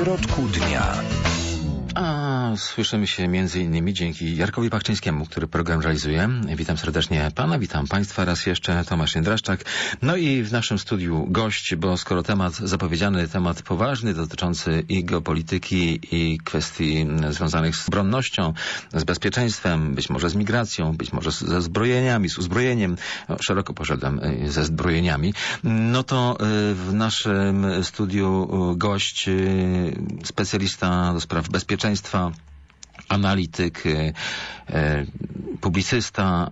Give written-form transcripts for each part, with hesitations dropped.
środku dnia. A słyszymy się między innymi dzięki Jarkowi Pachczyńskiemu, który program realizuje. Witam serdecznie pana, witam państwa raz jeszcze, Tomasz Jędraszczak. No i w naszym studiu gość, bo skoro temat zapowiedziany, temat poważny, dotyczący i geopolityki, i kwestii związanych z obronnością, z bezpieczeństwem, być może z migracją, być może ze zbrojeniami, z uzbrojeniem, no, szeroko poszedłem ze zbrojeniami, no to w naszym studiu gość, specjalista do spraw bezpieczeństwa, analityk, publicysta,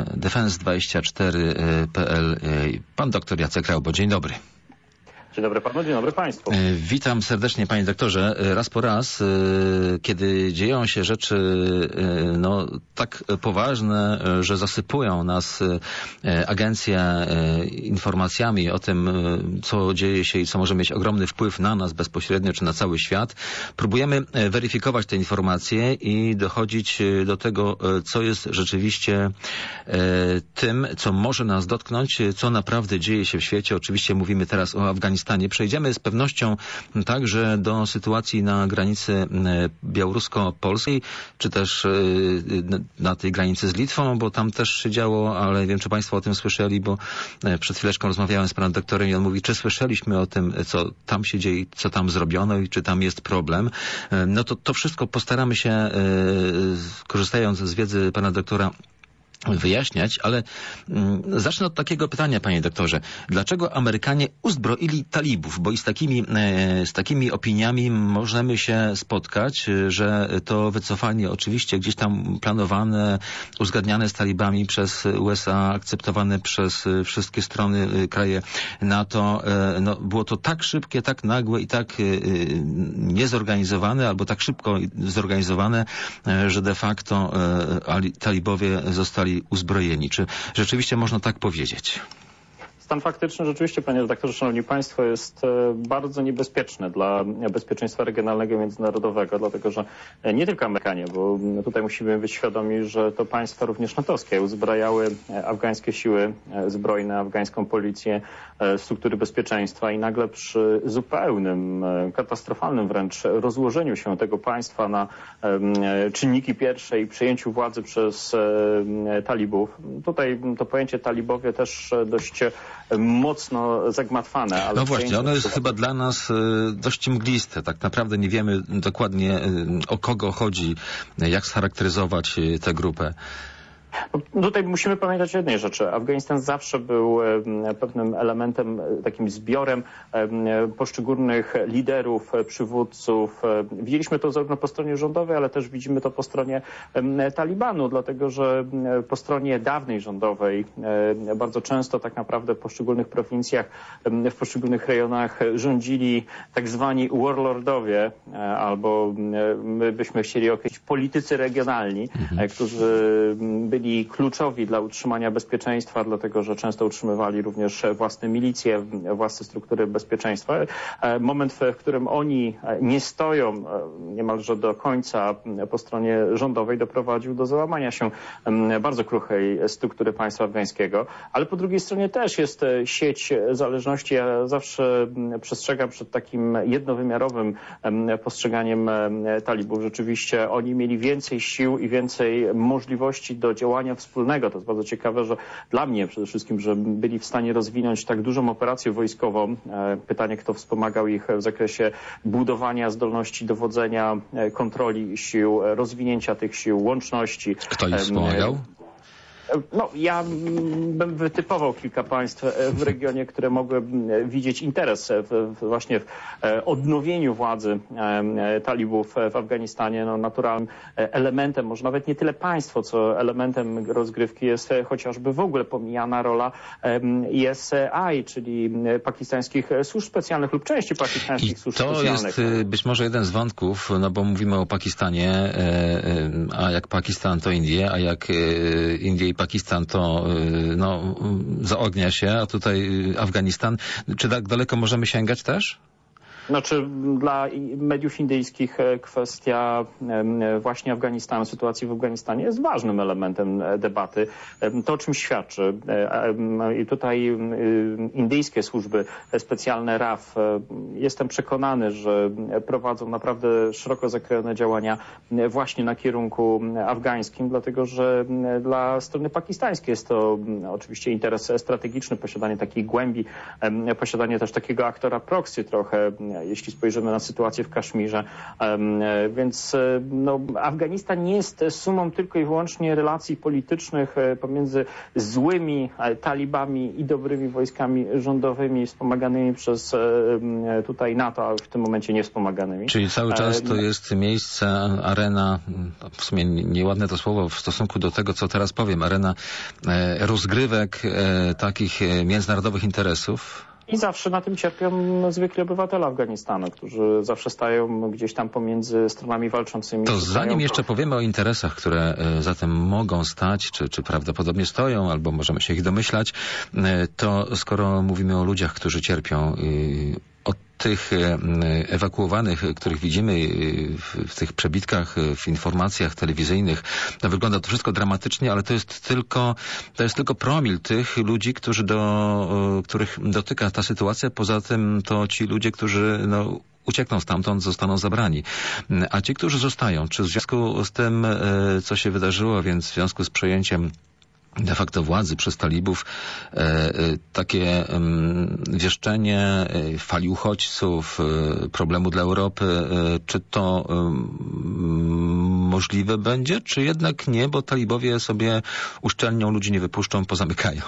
Defense24.pl, pan doktor Jacek Raubo. Dzień dobry. Dzień dobry panu, dzień dobry państwu. Witam serdecznie, panie doktorze. Raz po raz, kiedy dzieją się rzeczy no, tak poważne, że zasypują nas agencje informacjami o tym, co dzieje się i co może mieć ogromny wpływ na nas bezpośrednio, czy na cały świat, próbujemy weryfikować te informacje i dochodzić do tego, co jest rzeczywiście tym, co może nas dotknąć, co naprawdę dzieje się w świecie. Oczywiście mówimy teraz o Afganistanie. Przejdziemy z pewnością także do sytuacji na granicy białorusko-polskiej, czy też na tej granicy z Litwą, bo tam też się działo, ale wiem, czy państwo o tym słyszeli, bo przed chwileczką rozmawiałem z panem doktorem i on mówi, czy słyszeliśmy o tym, co tam się dzieje, co tam zrobiono i czy tam jest problem. No to wszystko postaramy się, korzystając z wiedzy pana doktora, wyjaśniać, ale zacznę od takiego pytania, panie doktorze. Dlaczego Amerykanie uzbroili talibów? Bo i z takimi opiniami możemy się spotkać, że to wycofanie oczywiście gdzieś tam planowane, uzgadniane z talibami przez USA, akceptowane przez wszystkie strony, kraje NATO, no, było to tak szybkie, tak nagłe i tak niezorganizowane, albo tak szybko zorganizowane, że de facto talibowie zostali uzbrojeni. Czy rzeczywiście można tak powiedzieć? Stan faktyczny rzeczywiście, panie redaktorze, szanowni państwo, jest bardzo niebezpieczny dla bezpieczeństwa regionalnego i międzynarodowego, dlatego że nie tylko Amerykanie, bo tutaj musimy być świadomi, że to państwa również natowskie uzbrajały afgańskie siły zbrojne, afgańską policję, struktury bezpieczeństwa i nagle przy zupełnym, katastrofalnym wręcz rozłożeniu się tego państwa na czynniki pierwsze i przejęciu władzy przez talibów. Tutaj to pojęcie talibowie też dość mocno zagmatwane. Ale no właśnie, ono jest chyba dla nas dość mgliste. Tak naprawdę nie wiemy dokładnie, o kogo chodzi, jak scharakteryzować tę grupę. Tutaj musimy pamiętać o jednej rzeczy. Afganistan zawsze był pewnym elementem, takim zbiorem poszczególnych liderów, przywódców. Widzieliśmy to zarówno po stronie rządowej, ale też widzimy to po stronie Talibanu, dlatego że po stronie dawnej rządowej bardzo często tak naprawdę w poszczególnych prowincjach, w poszczególnych rejonach rządzili tak zwani warlordowie, albo my byśmy chcieli określić politycy regionalni, którzy byli kluczowi dla utrzymania bezpieczeństwa, dlatego że często utrzymywali również własne milicje, własne struktury bezpieczeństwa. Moment, w którym oni nie stoją niemalże do końca po stronie rządowej, doprowadził do załamania się bardzo kruchej struktury państwa afgańskiego, ale po drugiej stronie też jest sieć zależności. Ja zawsze przestrzegam przed takim jednowymiarowym postrzeganiem talibów. Rzeczywiście oni mieli więcej sił i więcej możliwości do działania wspólnego. To jest bardzo ciekawe, że dla mnie przede wszystkim, że byli w stanie rozwinąć tak dużą operację wojskową. Pytanie, kto wspomagał ich w zakresie budowania zdolności dowodzenia, kontroli sił, rozwinięcia tych sił, łączności. Kto ich wspomagał? No, ja bym wytypował kilka państw w regionie, które mogły widzieć interes właśnie w odnowieniu władzy talibów w Afganistanie. No, naturalnym elementem, może nawet nie tyle państwo, co elementem rozgrywki jest chociażby w ogóle pomijana rola ISI, czyli pakistańskich służb specjalnych lub części pakistańskich służb specjalnych. To jest być może jeden z wątków, no bo mówimy o Pakistanie, a jak Pakistan to Indie, a jak Indie i Pakistan to no, zaognia się, a tutaj Afganistan. Czy tak daleko możemy sięgać też? Znaczy dla mediów indyjskich kwestia właśnie Afganistanu, sytuacji w Afganistanie jest ważnym elementem debaty. To o czym świadczy. I tutaj indyjskie służby specjalne RAF, jestem przekonany, że prowadzą naprawdę szeroko zakrojone działania właśnie na kierunku afgańskim, dlatego że dla strony pakistańskiej jest to oczywiście interes strategiczny, posiadanie takiej głębi, posiadanie też takiego aktora proxy trochę, jeśli spojrzymy na sytuację w Kaszmirze. Więc no, Afganistan nie jest sumą tylko i wyłącznie relacji politycznych pomiędzy złymi talibami i dobrymi wojskami rządowymi wspomaganymi przez tutaj NATO, a w tym momencie nie wspomaganymi. Czyli cały czas to jest miejsce, arena, w sumie nieładne to słowo w stosunku do tego, co teraz powiem, arena rozgrywek takich międzynarodowych interesów. I zawsze na tym cierpią zwykli obywatele Afganistanu, którzy zawsze stają gdzieś tam pomiędzy stronami walczącymi. To zanim jeszcze powiemy o interesach, które za tym mogą stać, czy prawdopodobnie stoją, albo możemy się ich domyślać, to skoro mówimy o ludziach, którzy cierpią, od tych ewakuowanych, których widzimy w tych przebitkach, w informacjach telewizyjnych, to wygląda to wszystko dramatycznie, ale to jest tylko promil tych ludzi, których dotyka ta sytuacja. Poza tym to ci ludzie, którzy uciekną stamtąd, zostaną zabrani. A ci, którzy zostają, czy w związku z tym, co się wydarzyło, więc w związku z przejęciem de facto władzy przez talibów, takie wieszczenie fali uchodźców, problemu dla Europy, czy to możliwe będzie, czy jednak nie, bo talibowie sobie uszczelnią, ludzi nie wypuszczą, pozamykają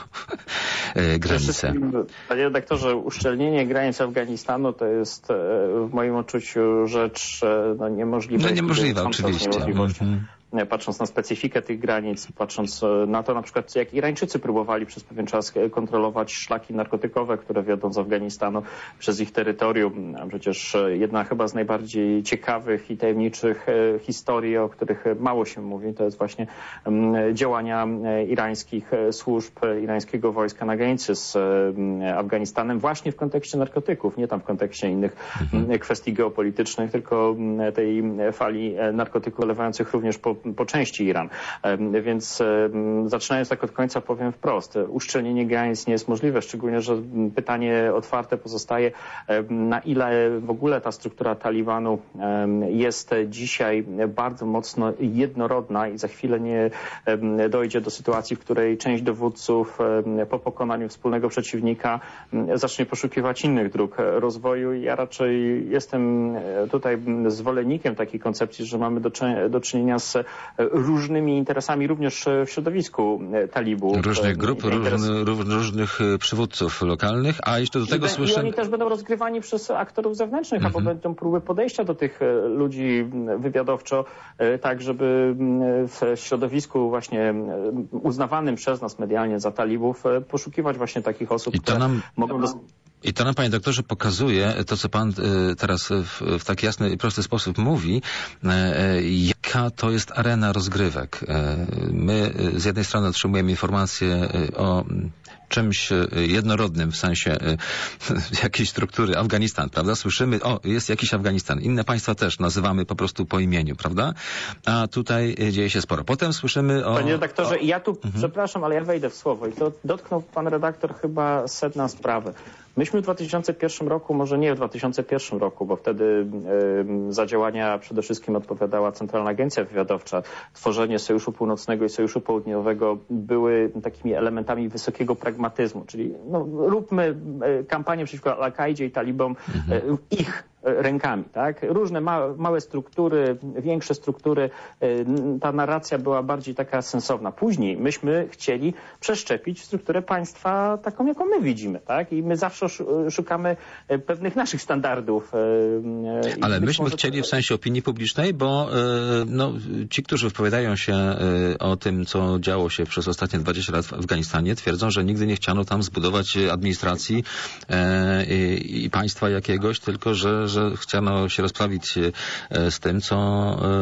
granice. Panie redaktorze, uszczelnienie granic Afganistanu to jest w moim odczuciu rzecz niemożliwa. Niemożliwa, oczywiście. Patrząc na specyfikę tych granic, patrząc na to na przykład, jak Irańczycy próbowali przez pewien czas kontrolować szlaki narkotykowe, które wiodą z Afganistanu przez ich terytorium. A przecież jedna chyba z najbardziej ciekawych i tajemniczych historii, o których mało się mówi, to jest właśnie działania irańskich służb, irańskiego wojska na granicy z Afganistanem właśnie w kontekście narkotyków, nie tam w kontekście innych kwestii geopolitycznych, tylko tej fali narkotyków olewających również po części Iran. Więc zaczynając tak od końca powiem wprost, uszczelnienie granic nie jest możliwe, szczególnie, że pytanie otwarte pozostaje, na ile w ogóle ta struktura Talibanu jest dzisiaj bardzo mocno jednorodna i za chwilę nie dojdzie do sytuacji, w której część dowódców po pokonaniu wspólnego przeciwnika zacznie poszukiwać innych dróg rozwoju. Ja raczej jestem tutaj zwolennikiem takiej koncepcji, że mamy do czynienia z różnymi interesami również w środowisku talibów. Różnych grup, różnych przywódców lokalnych, a jeszcze do tego słyszę... I oni też będą rozgrywani przez aktorów zewnętrznych, albo będą próby podejścia do tych ludzi wywiadowczo, tak żeby w środowisku właśnie uznawanym przez nas medialnie za talibów poszukiwać właśnie takich osób, które mogą... I to nam, panie doktorze, pokazuje to, co pan teraz w taki jasny i prosty sposób mówi, jaka to jest arena rozgrywek. My z jednej strony otrzymujemy informacje o czymś jednorodnym w sensie jakiejś struktury, Afganistan, prawda? Słyszymy, jest jakiś Afganistan. Inne państwa też nazywamy po prostu po imieniu, prawda? A tutaj dzieje się sporo. Potem słyszymy o... Panie redaktorze, ja tu, przepraszam, ale ja wejdę w słowo i to dotknął pan redaktor chyba sedna sprawy. Myśmy w 2001 roku, może nie w 2001 roku, bo wtedy za działania przede wszystkim odpowiadała Centralna Agencja Wywiadowcza. Tworzenie Sojuszu Północnego i Sojuszu Południowego były takimi elementami wysokiego pragmatyzmu, czyli róbmy kampanię przeciwko Al-Kaidzie i talibom ich rękami, tak? Różne małe struktury, większe struktury, ta narracja była bardziej taka sensowna. Później myśmy chcieli przeszczepić strukturę państwa taką, jaką my widzimy, tak? I my zawsze szukamy pewnych naszych standardów. Ale myśmy chcieli w sensie opinii publicznej, bo ci, którzy wypowiadają się o tym, co działo się przez ostatnie 20 lat w Afganistanie, twierdzą, że nigdy nie chciano tam zbudować administracji i państwa jakiegoś, tylko że chciano się rozprawić z tym, co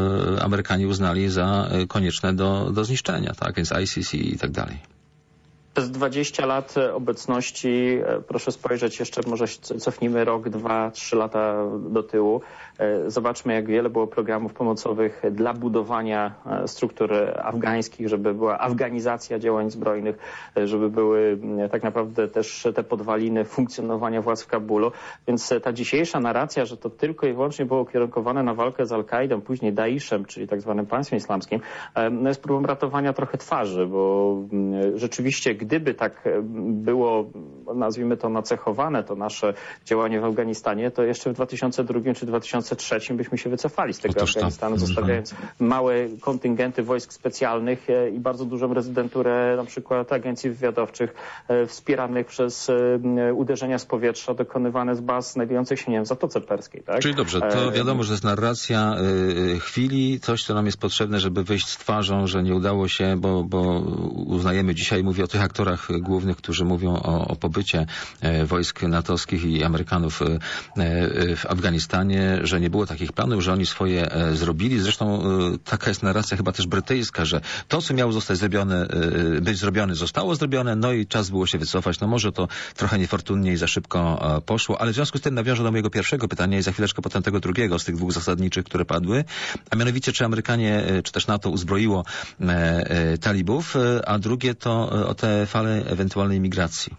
Amerykanie uznali za konieczne do zniszczenia, tak? Więc ICC i tak dalej. Przez 20 lat obecności, proszę spojrzeć jeszcze, może cofnijmy rok, 2, 3 lata do tyłu. Zobaczmy, jak wiele było programów pomocowych dla budowania struktur afgańskich, żeby była afganizacja działań zbrojnych, żeby były tak naprawdę też te podwaliny funkcjonowania władz w Kabulu. Więc ta dzisiejsza narracja, że to tylko i wyłącznie było ukierunkowane na walkę z Al-Kaidą, później Daishem, czyli tak zwanym państwem islamskim, jest próbą ratowania trochę twarzy, bo rzeczywiście gdyby tak było, nazwijmy to, nacechowane to nasze działanie w Afganistanie, to jeszcze w 2002 czy 2003 byśmy się wycofali z tego Afganistanu, zostawiając małe kontyngenty wojsk specjalnych i bardzo dużą rezydenturę na przykład agencji wywiadowczych wspieranych przez uderzenia z powietrza dokonywane z baz znajdujących się, nie wiem, w Zatoce Perskiej. Tak? Czyli dobrze, to wiadomo, że to jest narracja chwili, coś, co nam jest potrzebne, żeby wyjść z twarzą, że nie udało się, bo uznajemy dzisiaj, mówię o tych aktorach głównych, którzy mówią o pobycie wojsk natowskich i Amerykanów w Afganistanie, że nie było takich planów, że oni swoje zrobili. Zresztą taka jest narracja chyba też brytyjska, że to, co miało zostać zrobione, być zrobione, zostało zrobione, no i czas było się wycofać. No może to trochę niefortunnie i za szybko poszło, ale w związku z tym nawiążę do mojego pierwszego pytania i za chwileczkę potem tego drugiego z tych dwóch zasadniczych, które padły, a mianowicie czy Amerykanie, czy też NATO uzbroiło talibów, a drugie to o te fale ewentualnej migracji.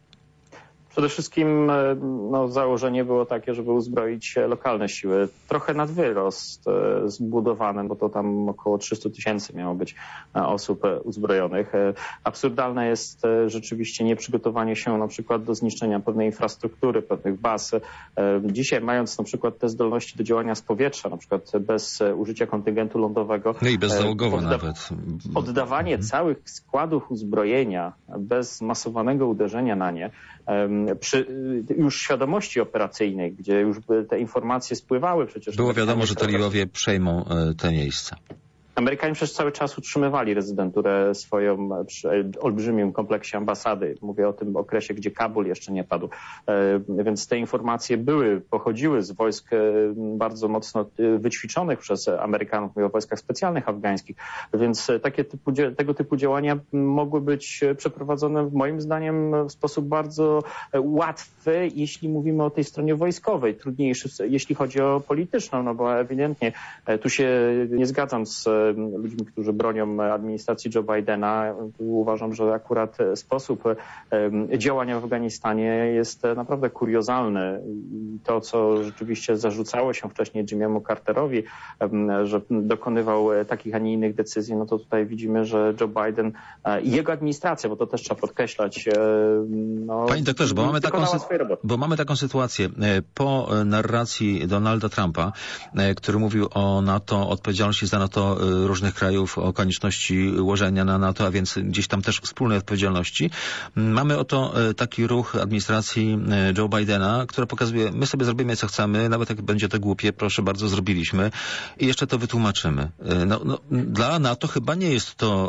Przede wszystkim założenie było takie, żeby uzbroić lokalne siły. Trochę nad wyrost zbudowane, bo to tam około 300 000 miało być osób uzbrojonych. Absurdalne jest rzeczywiście nieprzygotowanie się na przykład do zniszczenia pewnej infrastruktury, pewnych baz. Dzisiaj mając na przykład te zdolności do działania z powietrza, na przykład bez użycia kontyngentu lądowego. No i bezzałogowo nawet. Oddawanie całych składów uzbrojenia bez masowanego uderzenia na nie, przy już świadomości operacyjnej, gdzie już te informacje spływały przecież. Było wiadomo, że talibowie przejmą te miejsca. Amerykanie przez cały czas utrzymywali rezydenturę swoją przy olbrzymim kompleksie ambasady. Mówię o tym okresie, gdzie Kabul jeszcze nie padł. Więc te informacje pochodziły z wojsk bardzo mocno wyćwiczonych przez Amerykanów, mówię o wojskach specjalnych afgańskich. Więc tego typu działania mogły być przeprowadzone moim zdaniem w sposób bardzo łatwy, jeśli mówimy o tej stronie wojskowej. Trudniejszy, jeśli chodzi o polityczną, no bo ewidentnie tu się nie zgadzam z ludźmi, którzy bronią administracji Joe Bidena. Uważam, że akurat sposób działania w Afganistanie jest naprawdę kuriozalny. To, co rzeczywiście zarzucało się wcześniej Jimmy'emu Carterowi, że dokonywał takich, a nie innych decyzji, no to tutaj widzimy, że Joe Biden i jego administracja, bo to też trzeba podkreślać, Panie doktorze, bo mamy taką sytuację po narracji Donalda Trumpa, który mówił o NATO, odpowiedzialności za NATO różnych krajów, o konieczności łożenia na NATO, a więc gdzieś tam też wspólnej odpowiedzialności. Mamy oto taki ruch administracji Joe Bidena, która pokazuje, my sobie zrobimy co chcemy, nawet jak będzie to głupie, proszę bardzo, zrobiliśmy i jeszcze to wytłumaczymy. Dla NATO chyba nie jest to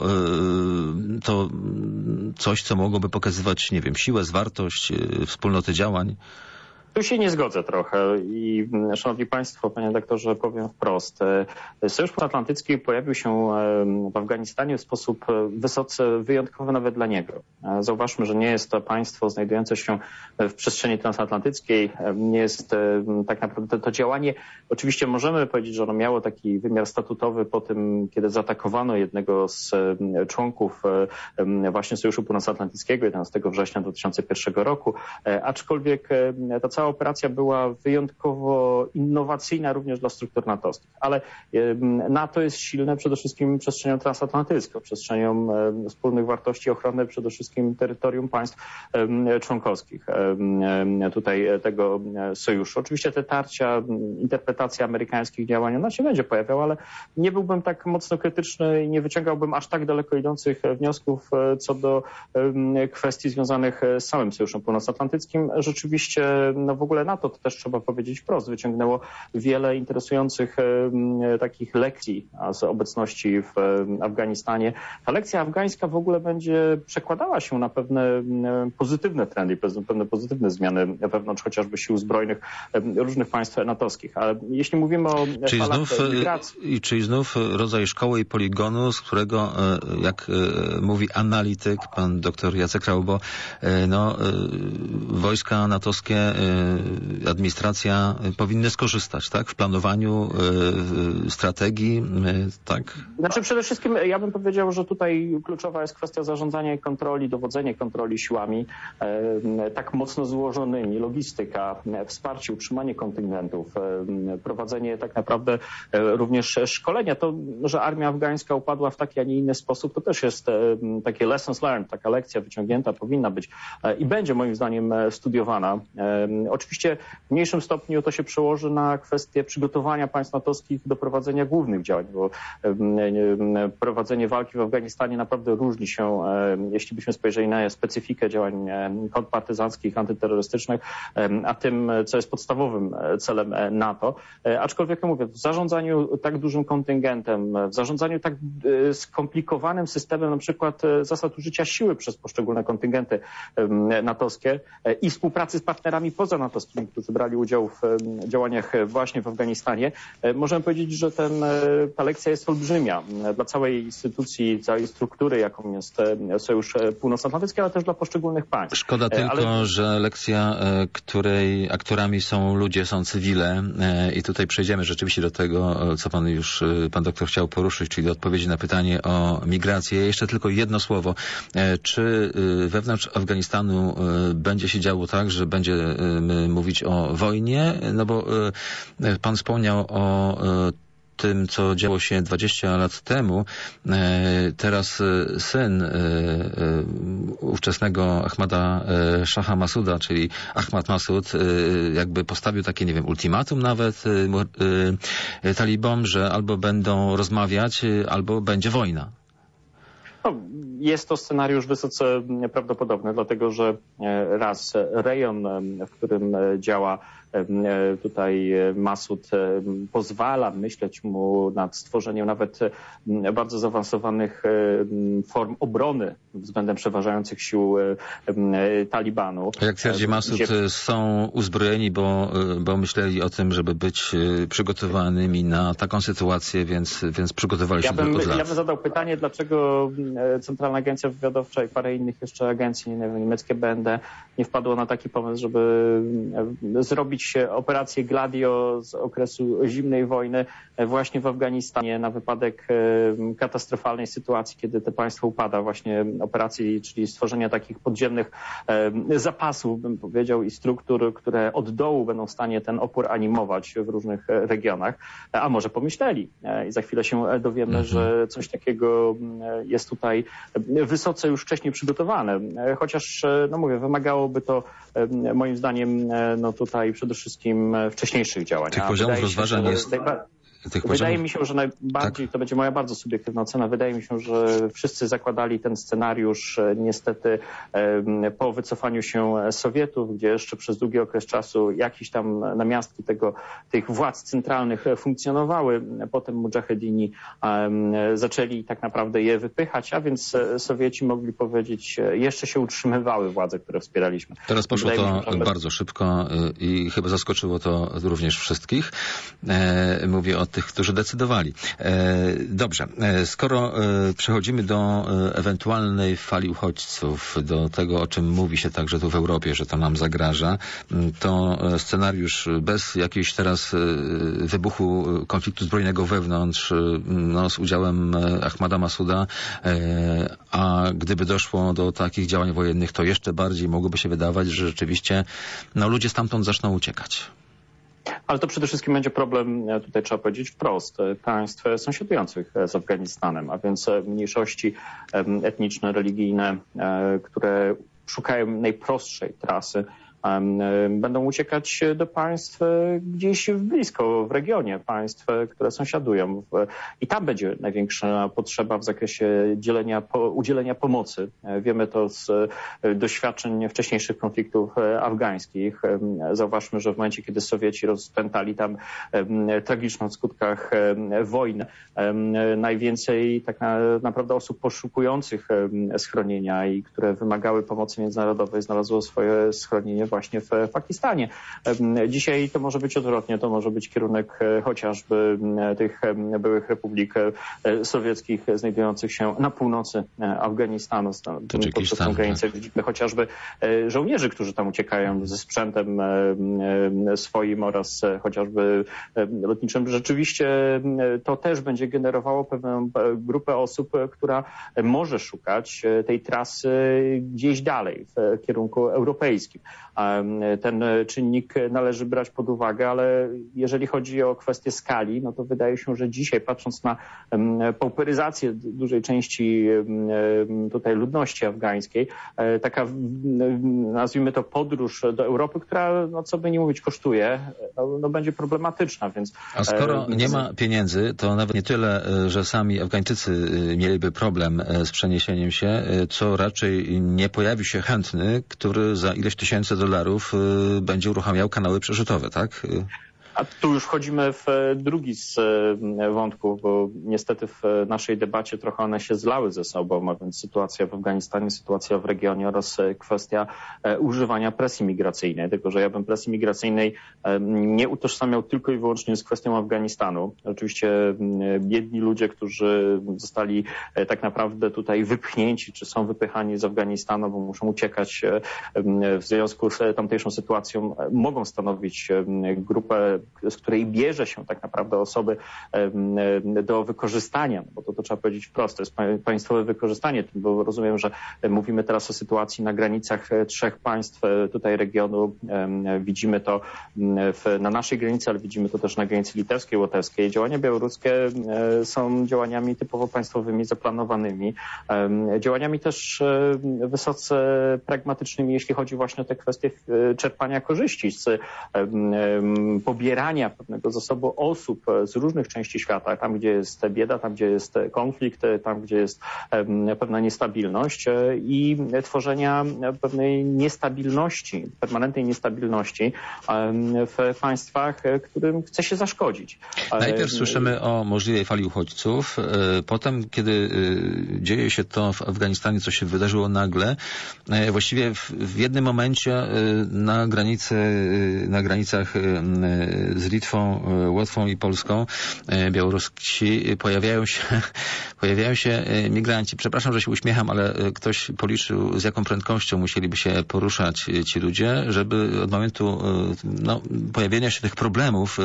coś, co mogłoby pokazywać, nie wiem, siłę, zwartość, wspólnoty działań. Tu się nie zgodzę trochę i szanowni państwo, panie doktorze, powiem wprost. Sojusz Północnoatlantycki pojawił się w Afganistanie w sposób wysoce wyjątkowy nawet dla niego. Zauważmy, że nie jest to państwo znajdujące się w przestrzeni transatlantyckiej. Nie jest tak naprawdę to działanie. Oczywiście możemy powiedzieć, że ono miało taki wymiar statutowy po tym, kiedy zaatakowano jednego z członków właśnie Sojuszu Północnoatlantyckiego 11 września 2001 roku. Aczkolwiek ta cała operacja była wyjątkowo innowacyjna również dla struktur natowskich. Ale NATO jest silne przede wszystkim przestrzenią transatlantycką, przestrzenią wspólnych wartości, ochrony przede wszystkim terytorium państw członkowskich tutaj tego sojuszu. Oczywiście te tarcia, interpretacja amerykańskich działań, ona się będzie pojawiała, ale nie byłbym tak mocno krytyczny i nie wyciągałbym aż tak daleko idących wniosków co do kwestii związanych z całym Sojuszem Północnoatlantyckim. Rzeczywiście w ogóle NATO, to też trzeba powiedzieć wprost, wyciągnęło wiele interesujących takich lekcji z obecności w Afganistanie. Ta lekcja afgańska w ogóle będzie przekładała się na pewne pozytywne trendy, pewne pozytywne zmiany wewnątrz chociażby sił zbrojnych różnych państw natowskich. Ale jeśli mówimy o falach migracji... Czyli znów rodzaj szkoły i poligonu, z którego, jak mówi analityk, pan doktor Jacek Raubo, wojska natowskie, administracja powinny skorzystać, tak? W planowaniu strategii, tak? Znaczy przede wszystkim ja bym powiedział, że tutaj kluczowa jest kwestia zarządzania i kontroli, dowodzenie kontroli siłami tak mocno złożonymi, logistyka, wsparcie, utrzymanie kontyngentów, prowadzenie tak naprawdę również szkolenia. To, że armia afgańska upadła w taki, a nie inny sposób, to też jest takie lessons learned, taka lekcja wyciągnięta, powinna być i będzie moim zdaniem studiowana. Oczywiście w mniejszym stopniu to się przełoży na kwestię przygotowania państw natowskich do prowadzenia głównych działań, bo prowadzenie walki w Afganistanie naprawdę różni się, jeśli byśmy spojrzeli na specyfikę działań kontrpartyzanckich, antyterrorystycznych, a tym, co jest podstawowym celem NATO. Aczkolwiek, mówię, w zarządzaniu tak dużym kontyngentem, w zarządzaniu tak skomplikowanym systemem na przykład zasad użycia siły przez poszczególne kontyngenty natowskie i współpracy z partnerami pozanatowskimi, którzy brali udział w działaniach właśnie w Afganistanie, możemy powiedzieć, że ta lekcja jest olbrzymia dla całej instytucji, całej struktury, jaką jest Sojusz Północnoatlantycki, ale też dla poszczególnych państw. Szkoda tylko, że lekcja, której aktorami są ludzie, są cywile i tutaj przejdziemy rzeczywiście do tego, co pan doktor chciał poruszyć, czyli do odpowiedzi na pytanie o migrację. Jeszcze tylko jedno słowo. Czy wewnątrz Afganistanu będzie się działo tak, że będziemy mówić o wojnie? No bo pan wspomniał o tym, co działo się 20 lat temu. Teraz syn ówczesnego Ahmada Shaha Masuda, czyli Ahmad Masud, jakby postawił takie, nie wiem, ultimatum nawet talibom, że albo będą rozmawiać, albo będzie wojna. Jest to scenariusz wysoce prawdopodobny, dlatego że raz rejon, w którym działa tutaj Masud, pozwala myśleć mu nad stworzeniem nawet bardzo zaawansowanych form obrony względem przeważających sił Talibanu. Jak twierdzi Masud, są uzbrojeni, bo myśleli o tym, żeby być przygotowanymi na taką sytuację, więc przygotowali się od lat. Ja bym zadał pytanie, dlaczego Centralna Agencja Wywiadowcza i parę innych jeszcze agencji, nie wiem, niemieckie BND, nie wpadło na taki pomysł, żeby zrobić operację Gladio z okresu zimnej wojny właśnie w Afganistanie na wypadek katastrofalnej sytuacji, kiedy to państwo upada, właśnie operacji, czyli stworzenia takich podziemnych zapasów, bym powiedział, i struktur, które od dołu będą w stanie ten opór animować w różnych regionach. A może pomyśleli i za chwilę się dowiemy, że coś takiego jest tutaj wysoce już wcześniej przygotowane. Chociaż, no mówię, wymagałoby to moim zdaniem tutaj przede wszystkim wcześniejszych działań. Tych poziomów rozważań jest... Wydaje mi się, że najbardziej, to będzie moja bardzo subiektywna ocena, wydaje mi się, że wszyscy zakładali ten scenariusz niestety po wycofaniu się Sowietów, gdzie jeszcze przez długi okres czasu jakieś tam namiastki tych władz centralnych funkcjonowały. Potem mudżahedini zaczęli tak naprawdę je wypychać, a więc Sowieci mogli powiedzieć, jeszcze się utrzymywały władze, które wspieraliśmy. Teraz poszło to bardzo szybko i chyba zaskoczyło to również wszystkich. Mówię o tych, którzy decydowali. Dobrze, skoro przechodzimy do ewentualnej fali uchodźców, do tego, o czym mówi się także tu w Europie, że to nam zagraża, to scenariusz bez jakiegoś teraz wybuchu konfliktu zbrojnego wewnątrz, z udziałem Ahmada Masuda, a gdyby doszło do takich działań wojennych, to jeszcze bardziej mogłoby się wydawać, że rzeczywiście ludzie stamtąd zaczną uciekać. Ale to przede wszystkim będzie problem, tutaj trzeba powiedzieć wprost, państw sąsiadujących z Afganistanem, a więc mniejszości etniczne, religijne, które szukają najprostszej trasy Będą uciekać do państw gdzieś blisko, w regionie państw, które sąsiadują. I tam będzie największa potrzeba w zakresie udzielenia pomocy. Wiemy to z doświadczeń wcześniejszych konfliktów afgańskich. Zauważmy, że w momencie, kiedy Sowieci rozpętali tam tragiczną w skutkach wojnę, najwięcej tak naprawdę osób poszukujących schronienia i które wymagały pomocy międzynarodowej znalazło swoje schronienie właśnie w Pakistanie. Dzisiaj to może być odwrotnie, to może być kierunek chociażby tych byłych republik sowieckich znajdujących się na północy Afganistanu. Poprzez tę granicę widzimy chociażby żołnierzy, którzy tam uciekają ze sprzętem swoim oraz chociażby lotniczym. Rzeczywiście to też będzie generowało pewną grupę osób, która może szukać tej trasy gdzieś dalej, w kierunku europejskim. Ten czynnik należy brać pod uwagę, ale jeżeli chodzi o kwestię skali, no to wydaje się, że dzisiaj, patrząc na pauperyzację dużej części tutaj ludności afgańskiej, taka, nazwijmy to, podróż do Europy, która, no co by nie mówić, kosztuje, no będzie problematyczna, więc... A skoro nie ma pieniędzy, to nawet nie tyle, że sami Afgańczycy mieliby problem z przeniesieniem się, co raczej nie pojawi się chętny, który za ileś tysięcy dolarów będzie uruchamiał kanały przerzutowe, tak? A tu już wchodzimy w drugi z wątków, bo niestety w naszej debacie trochę one się zlały ze sobą, a więc sytuacja w Afganistanie, sytuacja w regionie oraz kwestia używania presji migracyjnej. Tylko że ja bym presji migracyjnej nie utożsamiał tylko i wyłącznie z kwestią Afganistanu. Oczywiście biedni ludzie, którzy zostali tak naprawdę tutaj wypchnięci, czy są wypychani z Afganistanu, bo muszą uciekać w związku z tamtejszą sytuacją, mogą stanowić grupę, z której bierze się tak naprawdę osoby do wykorzystania, bo to trzeba powiedzieć wprost, to jest państwowe wykorzystanie, bo rozumiem, że mówimy teraz o sytuacji na granicach 3 państw tutaj regionu. Widzimy to na naszej granicy, ale widzimy to też na granicy litewskiej, łotewskiej. Działania białoruskie są działaniami typowo państwowymi, zaplanowanymi, działaniami też wysoce pragmatycznymi, jeśli chodzi właśnie o te kwestie czerpania korzyści z pobierania pewnego zasobu osób z różnych części świata, tam gdzie jest bieda, tam gdzie jest konflikt, tam gdzie jest pewna niestabilność i tworzenia pewnej niestabilności, permanentnej niestabilności w państwach, którym chce się zaszkodzić. Najpierw słyszymy o możliwej fali uchodźców, potem kiedy dzieje się to w Afganistanie, co się wydarzyło nagle, właściwie w jednym momencie na granicach z Litwą, Łotwą i Polską, Białorusi pojawiają się migranci. Przepraszam, że się uśmiecham, ale ktoś policzył, z jaką prędkością musieliby się poruszać ci ludzie, żeby od momentu pojawienia się tych problemów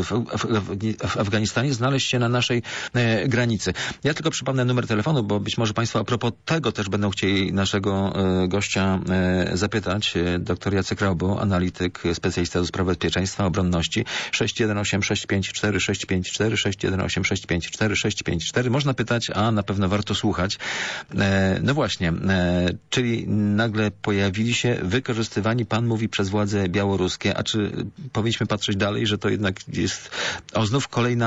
w Afganistanie znaleźć się na naszej granicy. Ja tylko przypomnę numer telefonu, bo być może Państwo a propos tego też będą chcieli naszego gościa zapytać. Dr Jacek Raubo, analityk, specjalista do spraw bezpieczeństwa, obronności. 618 654 654 618 654 654. Można pytać, a na pewno warto słuchać. No właśnie, czyli nagle pojawili się wykorzystywani, pan mówi, przez władze białoruskie, a czy powinniśmy patrzeć dalej, że to jednak jest znów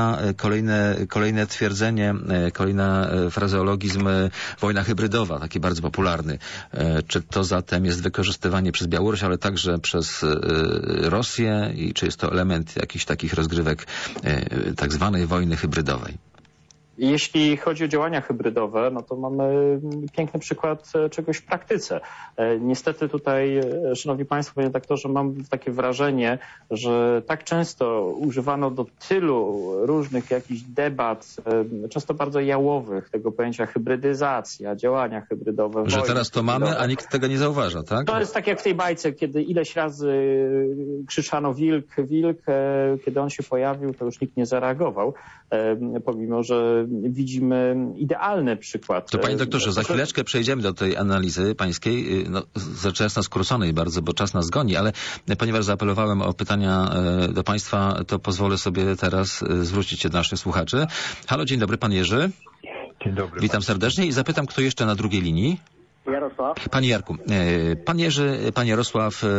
kolejne twierdzenie, kolejna frazeologizm, wojna hybrydowa, taki bardzo popularny. Czy to zatem jest wykorzystywanie przez Białoruś, ale także przez Rosję i czy jest to element jakichś takich rozgrywek tak zwanej wojny hybrydowej? Jeśli chodzi o działania hybrydowe, no to mamy piękny przykład czegoś w praktyce. Niestety tutaj, szanowni państwo, panie redaktorze, mam takie wrażenie, że tak często używano do tylu różnych jakichś debat, często bardzo jałowych, tego pojęcia hybrydyzacja, działania hybrydowe. Że teraz to mamy, a nikt tego nie zauważa, tak? To jest tak jak w tej bajce, kiedy ileś razy krzyczano wilk, wilk, kiedy on się pojawił, to już nikt nie zareagował, pomimo że widzimy idealny przykład. To panie doktorze, za chwileczkę przejdziemy do tej analizy pańskiej, rzecz jasna skróconej bardzo, bo czas nas goni, ale ponieważ zaapelowałem o pytania do państwa, to pozwolę sobie teraz zwrócić się do naszych słuchaczy. Halo, dzień dobry, pan Jerzy. Dzień dobry. Witam serdecznie i zapytam, kto jeszcze na drugiej linii? Jarosław. Panie Jarku, pan Jerzy, pan Jarosław,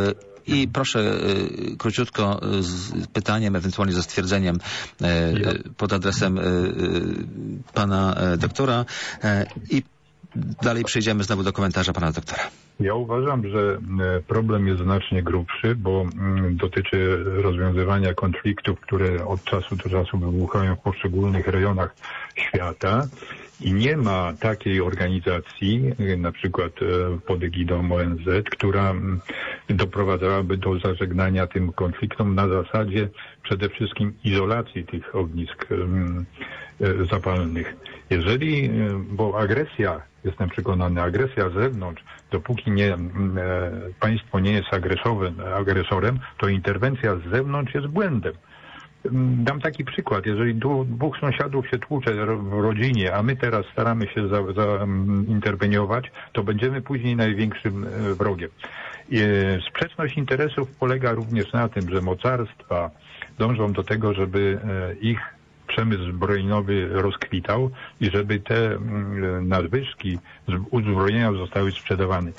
I proszę króciutko z pytaniem, ewentualnie ze stwierdzeniem pod adresem pana doktora i dalej przejdziemy znowu do komentarza pana doktora. Ja uważam, że problem jest znacznie grubszy, bo dotyczy rozwiązywania konfliktów, które od czasu do czasu wybuchają w poszczególnych rejonach świata i nie ma takiej organizacji, na przykład pod egidą ONZ, która doprowadzałaby do zażegnania tym konfliktom na zasadzie przede wszystkim izolacji tych ognisk zapalnych. Jeżeli, bo agresja, jestem przekonany, agresja z zewnątrz, dopóki państwo nie jest agresorem, to interwencja z zewnątrz jest błędem. Dam taki przykład. Jeżeli dwóch sąsiadów się tłucze w rodzinie, a my teraz staramy się interweniować, to będziemy później największym wrogiem. Sprzeczność interesów polega również na tym, że mocarstwa dążą do tego, żeby ich przemysł zbrojeniowy rozkwitał i żeby te nadwyżki uzbrojenia zostały sprzedawane.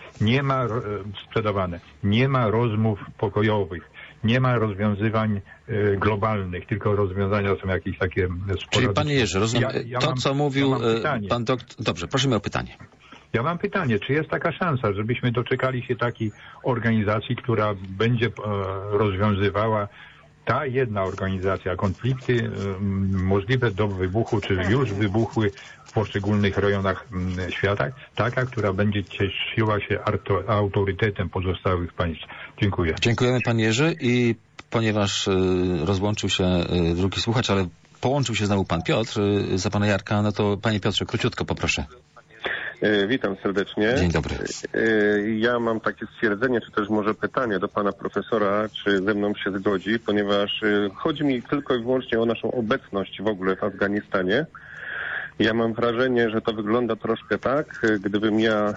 Nie ma rozmów pokojowych, nie ma rozwiązywań globalnych, tylko rozwiązania są jakieś takie sporadyczne. Czyli panie Jerzy, rozumiem, co mówił pan doktor... Dobrze, prosimy o pytanie. Ja mam pytanie, czy jest taka szansa, żebyśmy doczekali się takiej organizacji, która będzie rozwiązywała ta jedna organizacja konflikty możliwe do wybuchu, czy już wybuchły w poszczególnych rejonach świata, taka, która będzie cieszyła się autorytetem pozostałych państw. Dziękuję. Dziękujemy panie Jerzy i ponieważ rozłączył się drugi słuchacz, ale połączył się znowu pan Piotr za pana Jarka, no to panie Piotrze, króciutko poproszę. Witam serdecznie. Dzień dobry. Ja mam takie stwierdzenie, czy też może pytanie do pana profesora, czy ze mną się zgodzi, ponieważ chodzi mi tylko i wyłącznie o naszą obecność w ogóle w Afganistanie. Ja mam wrażenie, że to wygląda troszkę tak, gdybym ja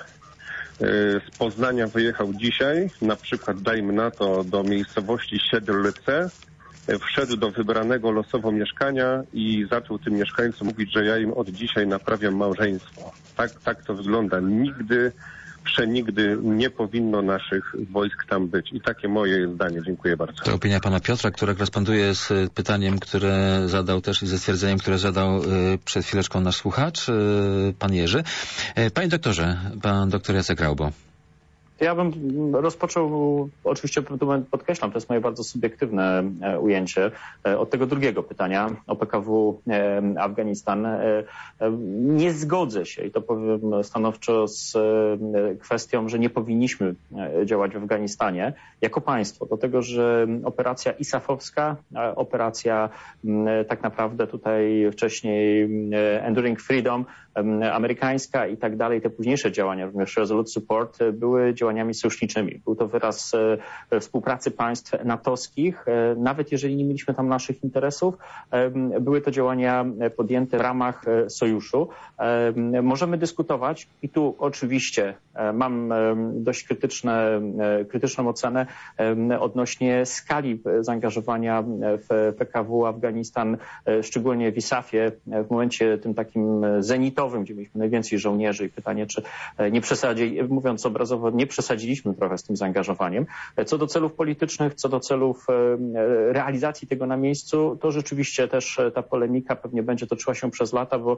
z Poznania wyjechał dzisiaj, na przykład dajmy na to do miejscowości Siedlce, wszedł do wybranego losowo mieszkania i zaczął tym mieszkańcom mówić, że ja im od dzisiaj naprawiam małżeństwo. Tak to wygląda. Nigdy, przenigdy nie powinno naszych wojsk tam być. I takie moje zdanie. Dziękuję bardzo. To opinia pana Piotra, która koresponduje z pytaniem, które zadał też i ze stwierdzeniem, które zadał przed chwileczką nasz słuchacz, pan Jerzy. Panie doktorze, pan doktor Jacek Raubo. Ja bym rozpoczął, oczywiście podkreślam, to jest moje bardzo subiektywne ujęcie, od tego drugiego pytania o PKW Afganistan. Nie zgodzę się, i to powiem stanowczo, z kwestią, że nie powinniśmy działać w Afganistanie jako państwo, dlatego że operacja ISAF-owska, operacja tak naprawdę tutaj wcześniej Enduring Freedom, amerykańska i tak dalej, te późniejsze działania, również Resolute Support, były działaniami sojuszniczymi. Był to wyraz współpracy państw natowskich, nawet jeżeli nie mieliśmy tam naszych interesów, były to działania podjęte w ramach sojuszu. Możemy dyskutować i tu oczywiście mam dość krytyczną ocenę odnośnie skali zaangażowania w PKW Afganistan, szczególnie w ISAF-ie, w momencie tym takim zenitowym, gdzie mieliśmy najwięcej żołnierzy i pytanie, czy nie mówiąc obrazowo, nie przesadziliśmy trochę z tym zaangażowaniem. Co do celów politycznych, co do celów realizacji tego na miejscu, to rzeczywiście też ta polemika pewnie będzie toczyła się przez lata, bo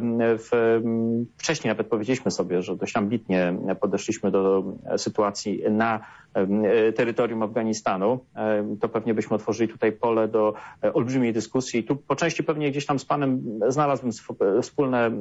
wcześniej nawet powiedzieliśmy sobie, że dość ambitnie podeszliśmy do sytuacji na terytorium Afganistanu. To pewnie byśmy otworzyli tutaj pole do olbrzymiej dyskusji. Tu po części pewnie gdzieś tam z panem znalazłbym wspólne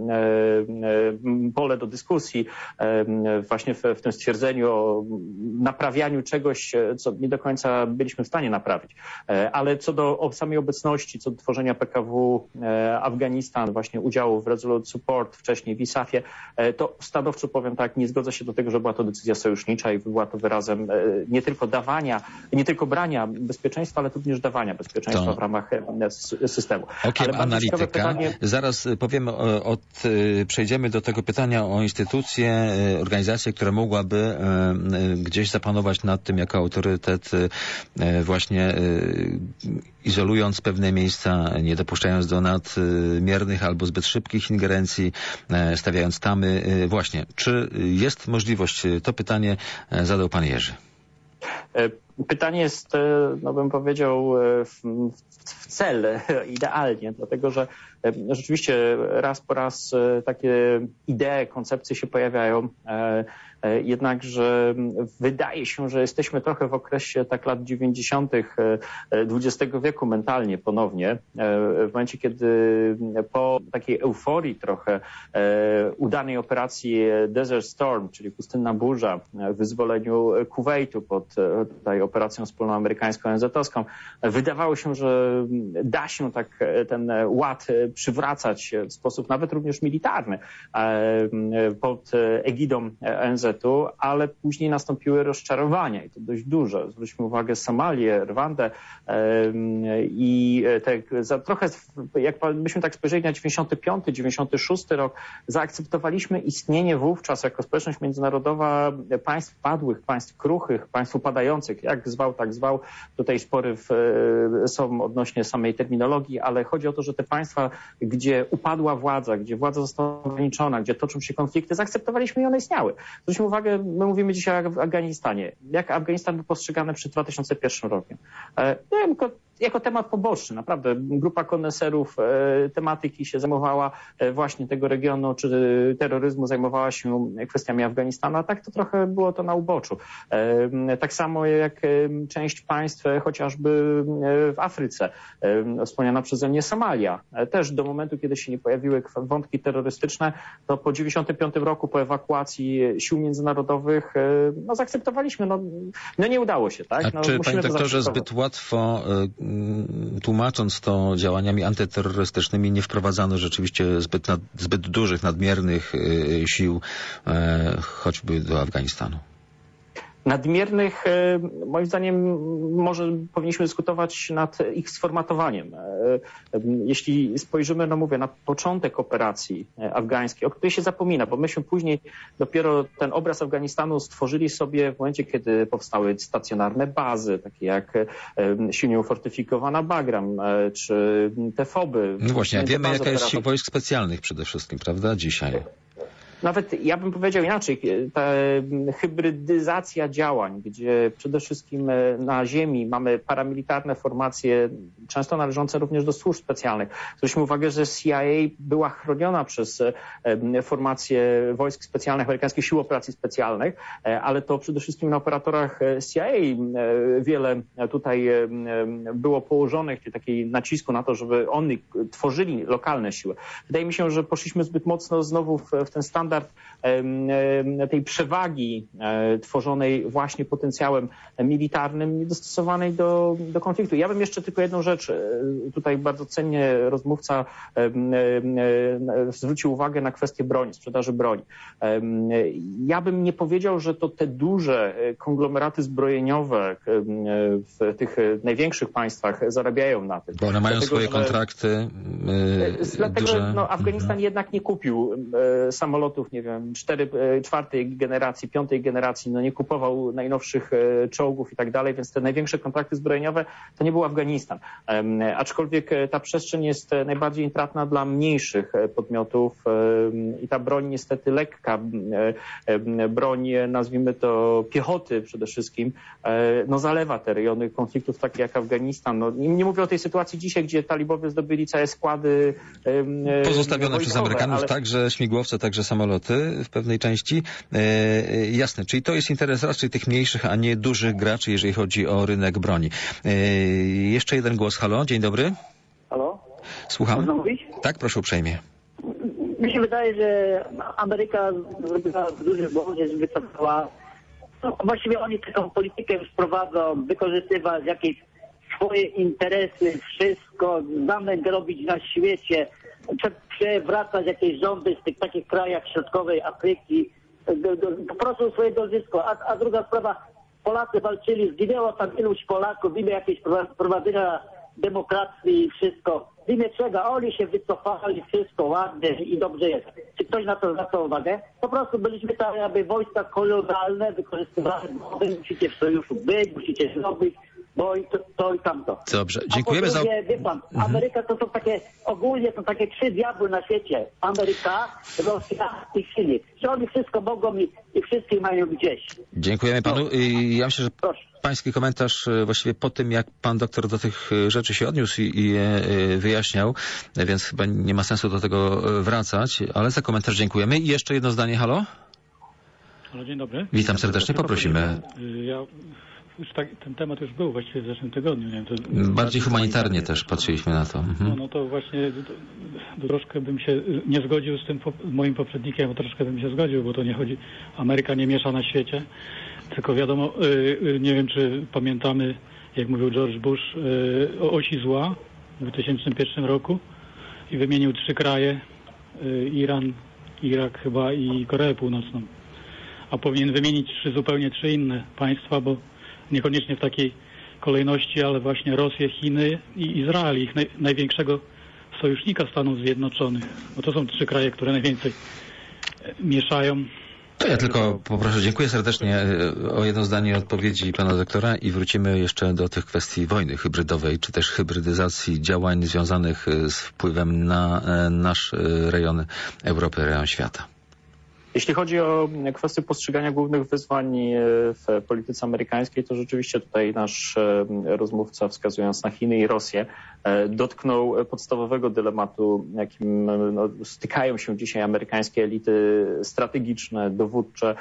pole do dyskusji właśnie w tym stwierdzeniu o naprawianiu czegoś, co nie do końca byliśmy w stanie naprawić. Ale co do samej obecności, co do tworzenia PKW Afganistan, właśnie udziału w Resolute Support, wcześniej w ISAF-ie, to stanowczo powiem tak, nie zgodzę się do tego, że była to decyzja sojusznicza i była to wyrazem nie tylko brania bezpieczeństwa, ale również dawania bezpieczeństwa w ramach systemu. Okiem analityka. Pytanie... Zaraz powiemy, przejdziemy do tego pytania o instytucje, organizację, która mogłaby gdzieś zapanować nad tym jako autorytet, właśnie izolując pewne miejsca, nie dopuszczając do nadmiernych albo zbyt szybkich ingerencji, stawiając tamy. Właśnie, czy jest możliwość, to pytanie zadał pan Jerzy. Pytanie jest, no bym powiedział, w cel idealnie, dlatego że rzeczywiście raz po raz takie idee, koncepcje się pojawiają, jednakże wydaje się, że jesteśmy trochę w okresie tak lat 90. XX wieku mentalnie ponownie, w momencie kiedy po takiej euforii trochę udanej operacji Desert Storm, czyli pustynna burza, wyzwoleniu Kuwejtu pod tutaj operacją wspólną amerykańską ONZ-owską, wydawało się, że da się tak ten ład przywracać w sposób nawet również militarny pod egidą ONZ-u, ale później nastąpiły rozczarowania i to dość duże. Zwróćmy uwagę Somalię, Rwandę i trochę, jakbyśmy tak spojrzeli na 95, 96 rok, zaakceptowaliśmy istnienie wówczas jako społeczność międzynarodowa państw padłych, państw kruchych, państw upadających, jak zwał, tak zwał. Tutaj spory są odnośnie samej terminologii, ale chodzi o to, że te państwa, gdzie upadła władza, gdzie władza została ograniczona, gdzie toczą się konflikty, zaakceptowaliśmy i one istniały. Zwróćmy uwagę, my mówimy dzisiaj o Afganistanie. Jak Afganistan był postrzegany przed 2001 rokiem? Jako temat poboczny. Naprawdę grupa koneserów tematyki się zajmowała właśnie tego regionu, czy terroryzmu, zajmowała się kwestiami Afganistanu, a tak to trochę było to na uboczu. Tak samo jak część państw, chociażby w Afryce, wspomniana przeze mnie Somalia. Też do momentu, kiedy się nie pojawiły wątki terrorystyczne, to po 95 roku, po ewakuacji sił międzynarodowych, no zaakceptowaliśmy. No nie udało się, tak? A czy, panie doktorze, zbyt łatwo tłumacząc to działaniami antyterrorystycznymi, nie wprowadzano rzeczywiście zbyt dużych, nadmiernych sił choćby do Afganistanu? Nadmiernych, moim zdaniem, może powinniśmy dyskutować nad ich sformatowaniem. Jeśli spojrzymy, no mówię, na początek operacji afgańskiej, o której się zapomina, bo myśmy później dopiero ten obraz Afganistanu stworzyli sobie w momencie, kiedy powstały stacjonarne bazy, takie jak silnie ufortyfikowana Bagram, czy te FOB-y. No właśnie, a wiemy, jaka jest siła wojsk specjalnych przede wszystkim, prawda, dzisiaj? Nawet ja bym powiedział inaczej, ta hybrydyzacja działań, gdzie przede wszystkim na ziemi mamy paramilitarne formacje, często należące również do służb specjalnych. Zwróćmy uwagę, że CIA była chroniona przez formacje wojsk specjalnych, amerykańskich sił operacji specjalnych, ale to przede wszystkim na operatorach CIA wiele tutaj było położonych, czyli takiej nacisku na to, żeby oni tworzyli lokalne siły. Wydaje mi się, że poszliśmy zbyt mocno znowu w ten standard tej przewagi tworzonej właśnie potencjałem militarnym, niedostosowanej do konfliktu. Ja bym jeszcze tylko jedną rzecz, tutaj bardzo cennie rozmówca zwrócił uwagę na kwestię broni, sprzedaży broni. Ja bym nie powiedział, że to te duże konglomeraty zbrojeniowe w tych największych państwach zarabiają na tym. Bo one mają swoje kontrakty dlatego, duże. no, Afganistan jednak nie kupił samolotów, nie wiem, czwartej generacji, piątej generacji, no nie kupował najnowszych czołgów i tak dalej, więc te największe kontrakty zbrojeniowe to nie był Afganistan. Aczkolwiek ta przestrzeń jest najbardziej intratna dla mniejszych podmiotów i ta broń niestety lekka, broń, nazwijmy to piechoty przede wszystkim, no zalewa te rejony konfliktów takie jak Afganistan. No, nie mówię o tej sytuacji dzisiaj, gdzie talibowie zdobyli całe składy pozostawione wojskowe, przez Amerykanów, ale także śmigłowce, także samoloty w pewnej części. Jasne, czyli to jest interes raczej tych mniejszych, a nie dużych graczy, jeżeli chodzi o rynek broni. Jeszcze jeden głos. Halo, dzień dobry. Halo? Słucham? Można mówić? Tak, proszę uprzejmie. Mi się wydaje, że Ameryka zrobiła duży błąd, że wycofała. No, właściwie oni taką politykę już prowadzą, wykorzystywać jakieś swoje interesy, wszystko, zamek robić na świecie, przewracać jakieś rządy w tych takich krajach środkowej Afryki, po prostu swoje dorzysko. A druga sprawa, Polacy walczyli, zginęło tam iluś Polaków w imię jakiejś prowadzenia demokracji i wszystko. W imię czego? Oni się wycofali, wszystko ładnie i dobrze jest. Czy ktoś na to zwraca uwagę? Po prostu byliśmy tam jakby wojska kolonialne, wykorzystywane, musicie w sojuszu być, musicie zrobić, bo to i tamto. Dobrze, dziękujemy za... Wie pan, Ameryka to są takie, ogólnie to takie trzy diabły na świecie. Ameryka, Rosja i Chiny. Że oni wszystko mogą i wszystkich mają gdzieś. Dziękujemy panu. Ja myślę, że Proszę. pański komentarz właściwie po tym, jak pan doktor do tych rzeczy się odniósł i je wyjaśniał, więc chyba nie ma sensu do tego wracać, ale za komentarz dziękujemy. I jeszcze jedno zdanie, halo? Halo, dzień dobry. Witam serdecznie, poprosimy. Ten temat już był właściwie w zeszłym tygodniu. Nie wiem, to Bardziej humanitarnie też patrzyliśmy na to. No to właśnie troszkę bym się nie zgodził z tym moim poprzednikiem, bo troszkę bym się zgodził, bo to nie chodzi, Ameryka nie miesza na świecie, tylko wiadomo, nie wiem czy pamiętamy, jak mówił George Bush, o osi zła w 2001 roku i wymienił 3 kraje, Iran, Irak chyba i Koreę Północną. A powinien wymienić zupełnie 3 inne państwa, bo niekoniecznie w takiej kolejności, ale właśnie Rosję, Chiny i Izrael, ich największego sojusznika Stanów Zjednoczonych. Bo to są 3 kraje, które najwięcej mieszają. To ja tylko poproszę, dziękuję serdecznie o jedno zdanie odpowiedzi pana doktora i wrócimy jeszcze do tych kwestii wojny hybrydowej, czy też hybrydyzacji działań związanych z wpływem na nasz rejon Europy, rejon świata. Jeśli chodzi o kwestię postrzegania głównych wyzwań w polityce amerykańskiej, to rzeczywiście tutaj nasz rozmówca, wskazując na Chiny i Rosję, dotknął podstawowego dylematu, jakim stykają się dzisiaj amerykańskie elity strategiczne, dowódcze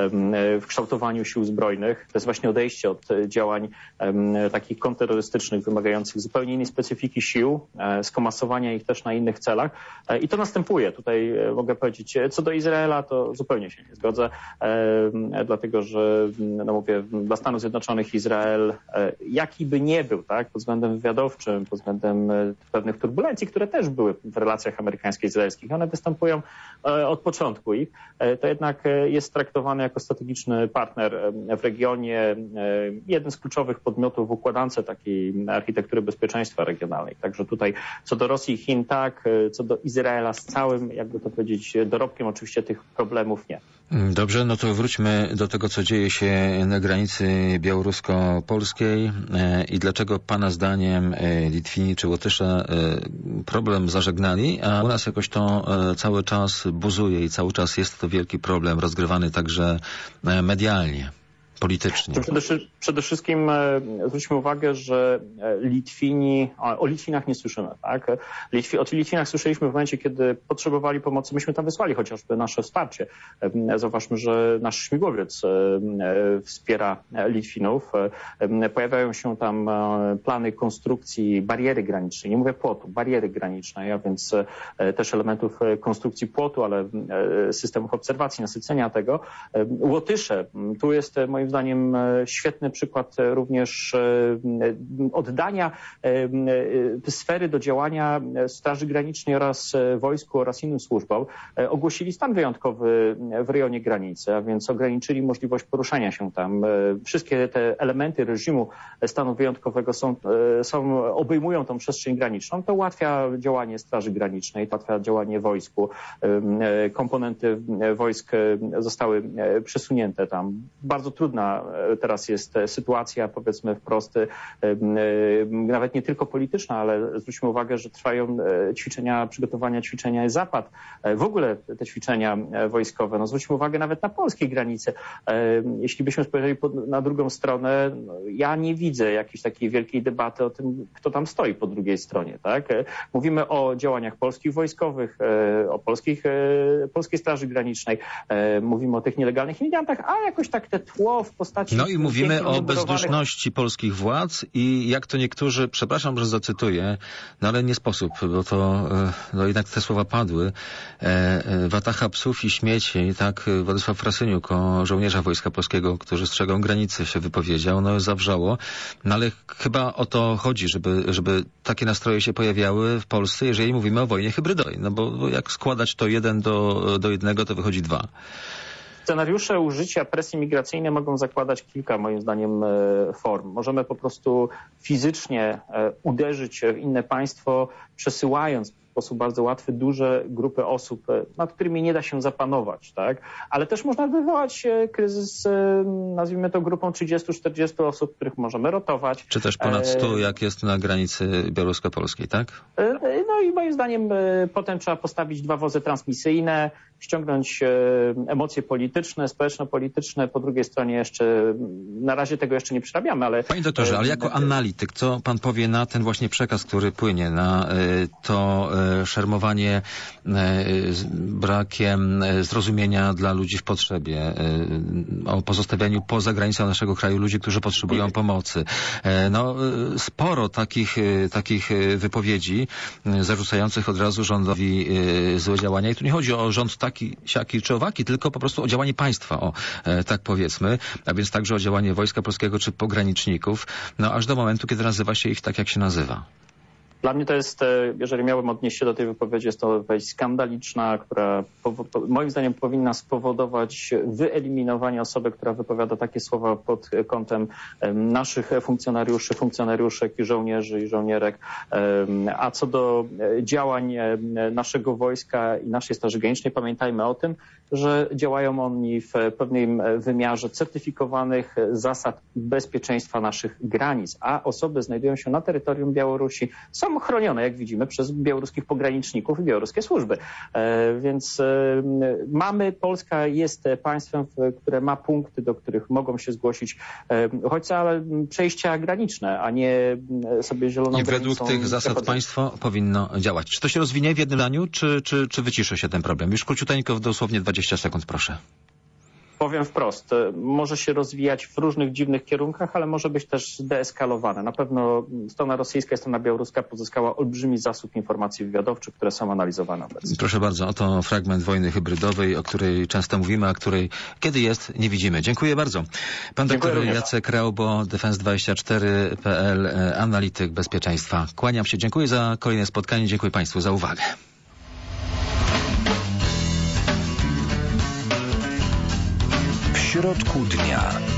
w kształtowaniu sił zbrojnych. To jest właśnie odejście od działań takich kontrterrorystycznych, wymagających zupełnie innej specyfiki sił, skomasowania ich też na innych celach. I to następuje. Tutaj mogę powiedzieć, co do Izraela, to zupełnie się nie zgodzę, dlatego że, no mówię, dla Stanów Zjednoczonych Izrael, jaki by nie był, tak, pod względem wywiadowczym, pod względem pewnych turbulencji, które też były w relacjach amerykańsko-izraelskich, one występują od początku ich, to jednak jest traktowany jako strategiczny partner w regionie, jeden z kluczowych podmiotów w układance takiej architektury bezpieczeństwa regionalnej. Także tutaj co do Rosji i Chin tak, co do Izraela z całym, jakby to powiedzieć, dorobkiem oczywiście tych problemów nie. Dobrze, no to wróćmy do tego, co dzieje się na granicy białorusko-polskiej i dlaczego pana zdaniem Litwini czy Łotysze problem zażegnali, a u nas jakoś to cały czas buzuje i cały czas jest to wielki problem rozgrywany także medialnie, politycznie. Przede wszystkim zwróćmy uwagę, że o Litwinach nie słyszymy, tak? O Litwinach słyszeliśmy w momencie, kiedy potrzebowali pomocy. Myśmy tam wysłali chociażby nasze wsparcie. Zauważmy, że nasz śmigłowiec wspiera Litwinów. Pojawiają się tam plany konstrukcji bariery granicznej. Nie mówię płotu, bariery granicznej, a więc też elementów konstrukcji płotu, ale systemów obserwacji, nasycenia tego. Łotysze, tu jest moim zdaniem świetny przykład również oddania sfery do działania Straży Granicznej oraz wojsku oraz innym służbom. Ogłosili stan wyjątkowy w rejonie granicy, a więc ograniczyli możliwość poruszania się tam. Wszystkie te elementy reżimu stanu wyjątkowego obejmują tą przestrzeń graniczną. To ułatwia działanie Straży Granicznej, to ułatwia działanie wojsku. Komponenty wojsk zostały przesunięte tam. Bardzo trudna teraz jest sytuacja, powiedzmy wprost, nawet nie tylko polityczna, ale zwróćmy uwagę, że trwają ćwiczenia Zapad. W ogóle te ćwiczenia wojskowe, no zwróćmy uwagę nawet na polskiej granicy. Jeśli byśmy spojrzeli na drugą stronę, ja nie widzę jakiejś takiej wielkiej debaty o tym, kto tam stoi po drugiej stronie, tak? Mówimy o działaniach polskich wojskowych, o polskiej Straży Granicznej, mówimy o tych nielegalnych imigrantach, a jakoś tak te tło w postaci... No i mówimy o bezduszności polskich władz i jak to niektórzy, przepraszam, że zacytuję, no ale nie sposób, bo to no jednak te słowa padły. Watacha psów i śmieci, tak Władysław Frasyniuk, o żołnierza Wojska Polskiego, którzy strzegą granicy, się wypowiedział, no zawrzało. No ale chyba o to chodzi, żeby takie nastroje się pojawiały w Polsce, jeżeli mówimy o wojnie hybrydowej, no bo jak składać to 1 do 1, to wychodzi 2. Scenariusze użycia presji migracyjnej mogą zakładać kilka, moim zdaniem, form. Możemy po prostu fizycznie uderzyć w inne państwo, przesyłając sposób bardzo łatwy duże grupy osób, nad którymi nie da się zapanować, tak? Ale też można wywołać kryzys, nazwijmy to grupą 30-40 osób, których możemy rotować. Czy też ponad 100, jak jest na granicy białorusko-polskiej, tak? No i moim zdaniem potem trzeba postawić 2 wozy transmisyjne, ściągnąć emocje polityczne, społeczno-polityczne, po drugiej stronie jeszcze, na razie tego jeszcze nie przerabiamy, ale... Panie doktorze, ale jako analityk, co pan powie na ten właśnie przekaz, który płynie, na to szermowanie brakiem zrozumienia dla ludzi w potrzebie, o pozostawianiu poza granicą naszego kraju ludzi, którzy potrzebują pomocy. No, sporo takich wypowiedzi zarzucających od razu rządowi złe działania. I tu nie chodzi o rząd taki, siaki czy owaki, tylko po prostu o działanie państwa, o tak powiedzmy, a więc także o działanie Wojska Polskiego czy pograniczników, no aż do momentu, kiedy nazywa się ich tak, jak się nazywa. Dla mnie to jest, jeżeli miałem odnieść się do tej wypowiedzi, jest to wypowiedź skandaliczna, która moim zdaniem powinna spowodować wyeliminowanie osoby, która wypowiada takie słowa pod kątem naszych funkcjonariuszy, funkcjonariuszek i żołnierzy i żołnierek. A co do działań naszego wojska i naszej Straży Granicznej, pamiętajmy o tym, że działają oni w pewnym wymiarze certyfikowanych zasad bezpieczeństwa naszych granic, a osoby znajdują się na terytorium Białorusi, są chronione, jak widzimy, przez białoruskich pograniczników i białoruskie służby. Więc Polska jest państwem, które ma punkty, do których mogą się zgłosić uchodźcy, ale przejścia graniczne, a nie sobie zieloną granicą. I według tych zasad państwo powinno działać. Czy to się rozwinie w jednym zdaniu, czy wyciszy się ten problem? Już króciuteńko, dosłownie 20 sekund, proszę. Powiem wprost, może się rozwijać w różnych dziwnych kierunkach, ale może być też deeskalowane. Na pewno strona rosyjska i strona białoruska pozyskała olbrzymi zasób informacji wywiadowczych, które są analizowane obecnie. Proszę bardzo, oto fragment wojny hybrydowej, o której często mówimy, a której kiedy jest, nie widzimy. Dziękuję bardzo. Pan doktor Jacek Raubo, Defense24.pl, analityk bezpieczeństwa. Kłaniam się, dziękuję za kolejne spotkanie, dziękuję Państwu za uwagę. W środku dnia.